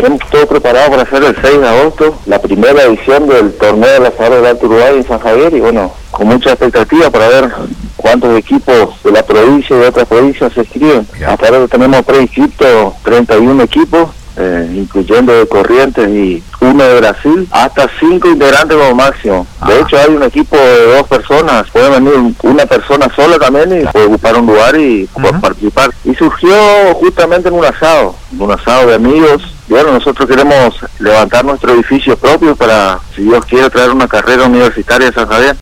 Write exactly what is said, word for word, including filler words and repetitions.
tenemos todo preparado para hacer el seis de agosto, la primera edición del torneo de la Faro del Alto Uruguay en San Javier, y bueno, con mucha expectativa para ver cuántos equipos de la provincia y de otras provincias se inscriben. Hasta ahora tenemos preinscriptos treinta y uno equipos, eh, incluyendo de Corrientes y uno de Brasil, hasta cinco integrantes como máximo. De hecho, hay un equipo de dos personas, puede venir una persona sola también y puede ocupar un lugar y uh-huh. participar. Y surgió justamente en un asado, un asado de amigos. Y bueno, nosotros queremos levantar nuestro edificio propio para, si Dios quiere, traer una carrera universitaria a San Javier.